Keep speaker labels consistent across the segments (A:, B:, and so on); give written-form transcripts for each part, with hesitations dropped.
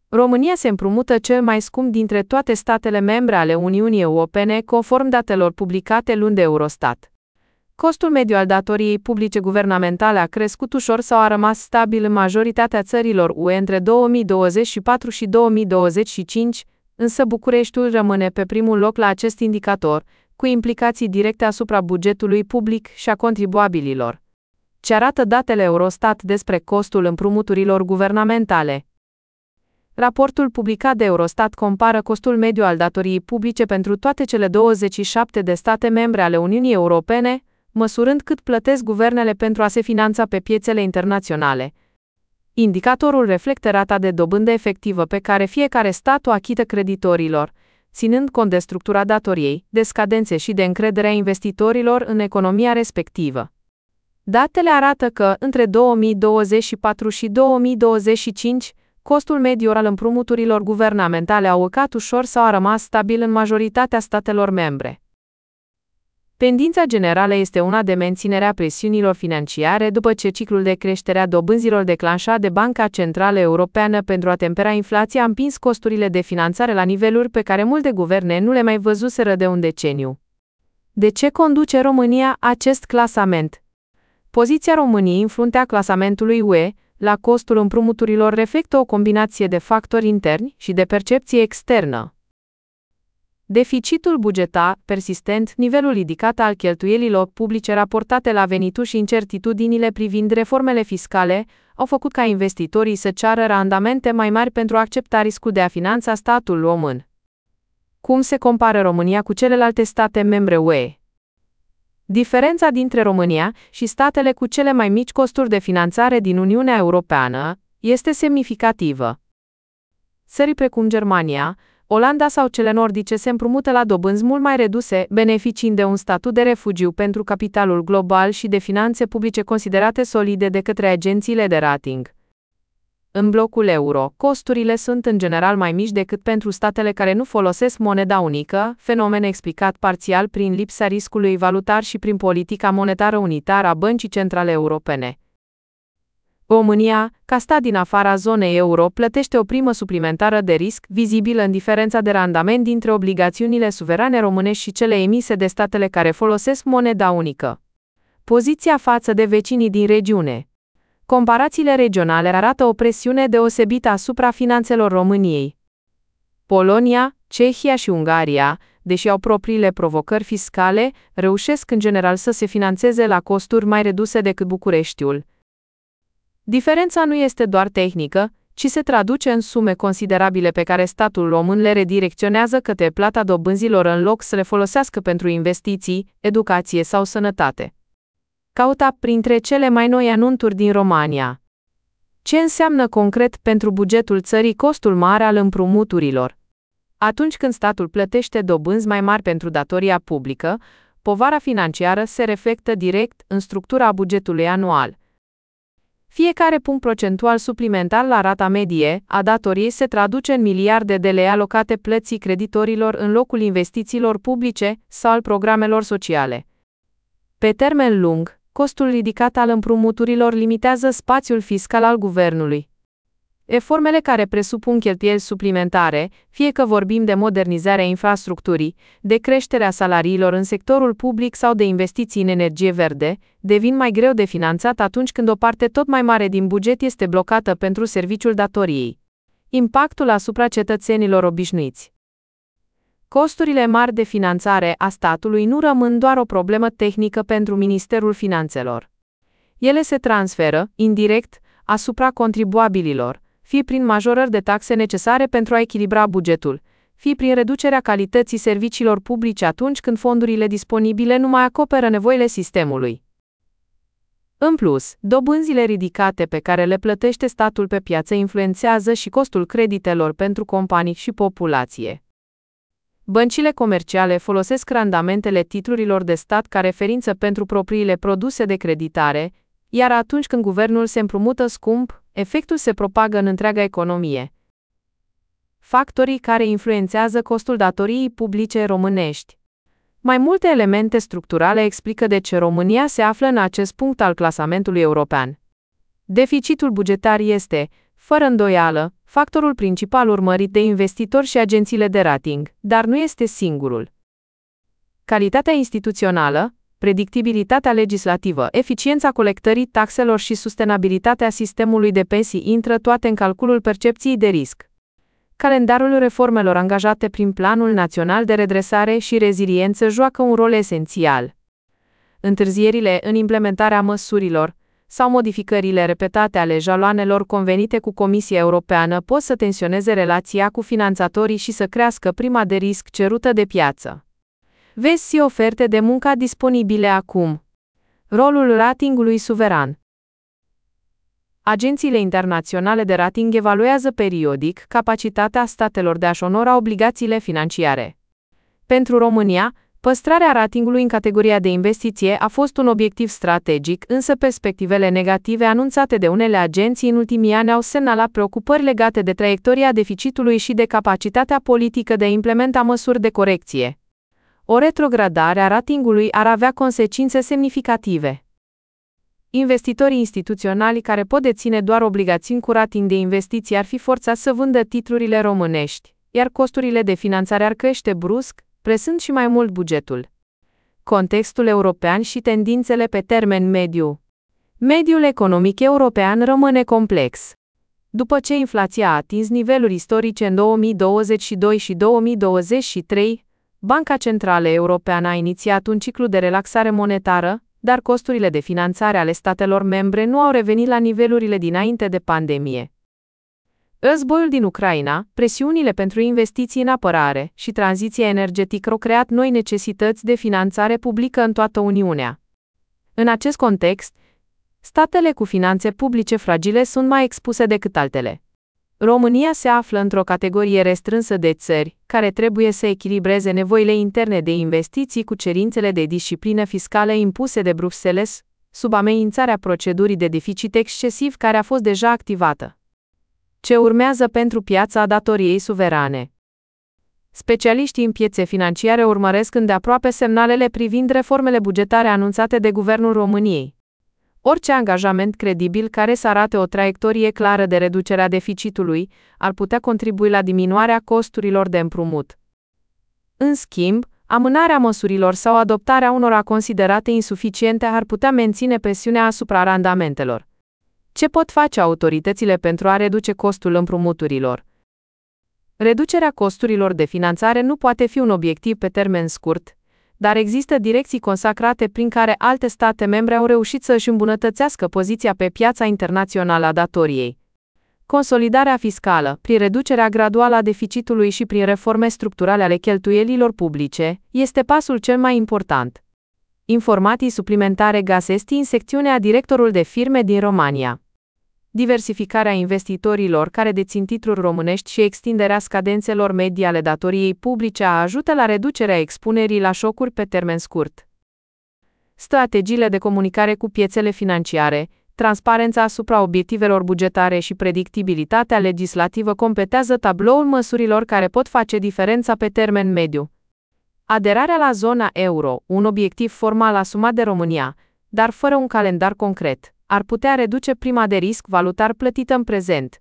A: România se împrumută cel mai scump dintre toate statele membre ale Uniunii Europene, conform datelor publicate luni de Eurostat. Costul mediu al datoriei publice guvernamentale a crescut ușor sau a rămas stabil în majoritatea țărilor UE între 2024 și 2025, însă Bucureștiul rămâne pe primul loc la acest indicator, cu implicații directe asupra bugetului public și a contribuabililor. Ce arată datele Eurostat despre costul împrumuturilor guvernamentale? Raportul publicat de Eurostat compară costul mediu al datoriei publice pentru toate cele 27 de state membre ale Uniunii Europene, măsurând cât plătesc guvernele pentru a se finanța pe piețele internaționale. Indicatorul reflectă rata de dobândă efectivă pe care fiecare stat o achită creditorilor, ținând cont de structura datoriei, de scadențe și de încrederea investitorilor în economia respectivă. Datele arată că, între 2024 și 2025, costul mediu al împrumuturilor guvernamentale a urcat ușor sau a rămas stabil în majoritatea statelor membre. Tendința generală este una de menținere a presiunilor financiare după ce ciclul de creștere a dobânzilor declanșat de Banca Centrală Europeană pentru a tempera inflația a împins costurile de finanțare la niveluri pe care multe guverne nu le mai văzuseră de un deceniu. De ce conduce România acest clasament? Poziția României în fruntea clasamentului UE la costul împrumuturilor reflectă o combinație de factori interni și de percepție externă. Deficitul bugetar persistent, nivelul ridicat al cheltuielilor publice raportate la venituri și incertitudinile privind reformele fiscale au făcut ca investitorii să ceară randamente mai mari pentru a accepta riscul de a finanța statul român. Cum se compară România cu celelalte state membre UE? Diferența dintre România și statele cu cele mai mici costuri de finanțare din Uniunea Europeană este semnificativă. Țări precum Germania, Olanda sau cele nordice se împrumută la dobânzi mult mai reduse, beneficiind de un statut de refugiu pentru capitalul global și de finanțe publice considerate solide de către agențiile de rating. În blocul euro, costurile sunt în general mai mici decât pentru statele care nu folosesc moneda unică, fenomen explicat parțial prin lipsa riscului valutar și prin politica monetară unitară a Băncii Centrale Europene. România, ca stat din afara zonei euro, plătește o primă suplimentară de risc, vizibilă în diferența de randament dintre obligațiunile suverane românești și cele emise de statele care folosesc moneda unică. Poziția față de vecinii din regiune. Comparațiile regionale arată o presiune deosebită asupra finanțelor României. Polonia, Cehia și Ungaria, deși au propriile provocări fiscale, reușesc în general să se finanțeze la costuri mai reduse decât Bucureștiul. Diferența nu este doar tehnică, ci se traduce în sume considerabile pe care statul român le redirecționează către plata dobânzilor în loc să le folosească pentru investiții, educație sau sănătate. Caută printre cele mai noi anunțuri din România. Ce înseamnă concret pentru bugetul țării costul mare al împrumuturilor? Atunci când statul plătește dobânzi mai mari pentru datoria publică, povara financiară se reflectă direct în structura bugetului anual. Fiecare punct procentual suplimentar la rata medie a datoriei se traduce în miliarde de lei alocate plății creditorilor în locul investițiilor publice sau al programelor sociale. Pe termen lung, costul ridicat al împrumuturilor limitează spațiul fiscal al guvernului. Reformele care presupun cheltuieli suplimentare, fie că vorbim de modernizarea infrastructurii, de creșterea salariilor în sectorul public sau de investiții în energie verde, devin mai greu de finanțat atunci când o parte tot mai mare din buget este blocată pentru serviciul datoriei. Impactul asupra cetățenilor obișnuiți. Costurile mari de finanțare a statului nu rămân doar o problemă tehnică pentru Ministerul Finanțelor. Ele se transferă, indirect, asupra contribuabililor, fie prin majorări de taxe necesare pentru a echilibra bugetul, fie prin reducerea calității serviciilor publice atunci când fondurile disponibile nu mai acoperă nevoile sistemului. În plus, dobânzile ridicate pe care le plătește statul pe piață influențează și costul creditelor pentru companii și populație. Băncile comerciale folosesc randamentele titlurilor de stat ca referință pentru propriile produse de creditare, iar atunci când guvernul se împrumută scump, efectul se propagă în întreaga economie. Factorii care influențează costul datoriei publice românești. Mai multe elemente structurale explică de ce România se află în acest punct al clasamentului european. Deficitul bugetar este, fără îndoială, factorul principal urmărit de investitori și agențiile de rating, dar nu este singurul. Calitatea instituțională, predictibilitatea legislativă, eficiența colectării taxelor și sustenabilitatea sistemului de pensii intră toate în calculul percepției de risc. Calendarul reformelor angajate prin Planul Național de Redresare și Reziliență joacă un rol esențial. Întârzierile în implementarea măsurilor sau modificările repetate ale jaloanelor convenite cu Comisia Europeană pot să tensioneze relația cu finanțatorii și să crească prima de risc cerută de piață. Vezi oferte de muncă disponibile acum. Rolul ratingului suveran. Agențiile internaționale de rating evaluează periodic capacitatea statelor de a-și onora obligațiile financiare. Pentru România, păstrarea ratingului în categoria de investiție a fost un obiectiv strategic, însă perspectivele negative anunțate de unele agenții în ultimii ani au semnalat preocupări legate de traiectoria deficitului și de capacitatea politică de a implementa măsuri de corecție. O retrogradare a ratingului ar avea consecințe semnificative. Investitorii instituționali care pot deține doar obligațiuni cu rating de investiții ar fi forțați să vândă titlurile românești, iar costurile de finanțare ar crește brusc, presând și mai mult bugetul. Contextul european și tendințele pe termen mediu. Mediul economic european rămâne complex. După ce inflația a atins niveluri istorice în 2022 și 2023, Banca Centrală Europeană a inițiat un ciclu de relaxare monetară, dar costurile de finanțare ale statelor membre nu au revenit la nivelurile dinainte de pandemie. Războiul din Ucraina, presiunile pentru investiții în apărare și tranziția energetică au creat noi necesități de finanțare publică în toată Uniunea. În acest context, statele cu finanțe publice fragile sunt mai expuse decât altele. România se află într-o categorie restrânsă de țări, care trebuie să echilibreze nevoile interne de investiții cu cerințele de disciplină fiscală impuse de Bruxelles, sub amenințarea procedurii de deficit excesiv care a fost deja activată. Ce urmează pentru piața datoriei suverane? Specialiștii în piețe financiare urmăresc îndeaproape semnalele privind reformele bugetare anunțate de Guvernul României. Orice angajament credibil care să arate o traiectorie clară de reducere a deficitului ar putea contribui la diminuarea costurilor de împrumut. În schimb, amânarea măsurilor sau adoptarea unora considerate insuficiente ar putea menține presiunea asupra randamentelor. Ce pot face autoritățile pentru a reduce costul împrumuturilor? Reducerea costurilor de finanțare nu poate fi un obiectiv pe termen scurt, dar există direcții consacrate prin care alte state membre au reușit să își îmbunătățească poziția pe piața internațională a datoriei. Consolidarea fiscală, prin reducerea graduală a deficitului și prin reforme structurale ale cheltuielilor publice, este pasul cel mai important. Informații suplimentare găsesti în secțiunea Directorul de firme din România. Diversificarea investitorilor care dețin titluri românești și extinderea scadențelor medii ale datoriei publice ajută la reducerea expunerii la șocuri pe termen scurt. Strategiile de comunicare cu piețele financiare, transparența asupra obiectivelor bugetare și predictibilitatea legislativă completează tabloul măsurilor care pot face diferența pe termen mediu. Aderarea la zona euro, un obiectiv formal asumat de România, dar fără un calendar concret, ar putea reduce prima de risc valutar plătită în prezent.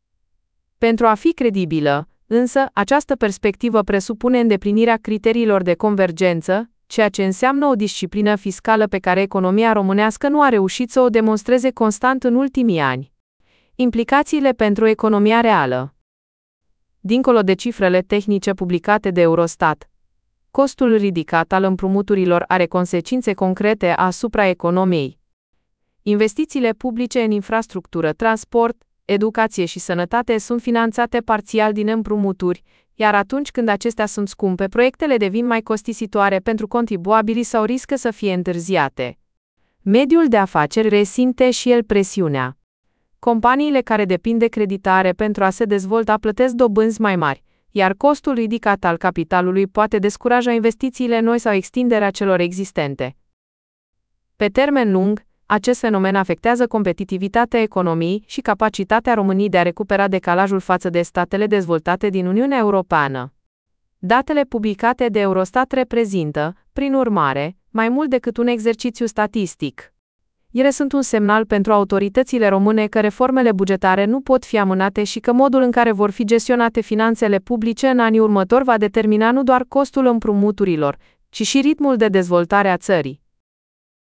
A: Pentru a fi credibilă, însă, această perspectivă presupune îndeplinirea criteriilor de convergență, ceea ce înseamnă o disciplină fiscală pe care economia românească nu a reușit să o demonstreze constant în ultimii ani. Implicațiile pentru economia reală. Dincolo de cifrele tehnice publicate de Eurostat, costul ridicat al împrumuturilor are consecințe concrete asupra economiei. Investițiile publice în infrastructură, transport, educație și sănătate sunt finanțate parțial din împrumuturi, iar atunci când acestea sunt scumpe, proiectele devin mai costisitoare pentru contribuabili sau riscă să fie întârziate. Mediul de afaceri resimte și el presiunea. Companiile care depind de creditare pentru a se dezvolta plătesc dobânzi mai mari, iar costul ridicat al capitalului poate descuraja investițiile noi sau extinderea celor existente. Pe termen lung, acest fenomen afectează competitivitatea economiei și capacitatea României de a recupera decalajul față de statele dezvoltate din Uniunea Europeană. Datele publicate de Eurostat reprezintă, prin urmare, mai mult decât un exercițiu statistic. Ele sunt un semnal pentru autoritățile române că reformele bugetare nu pot fi amânate și că modul în care vor fi gestionate finanțele publice în anii următori va determina nu doar costul împrumuturilor, ci și ritmul de dezvoltare a țării.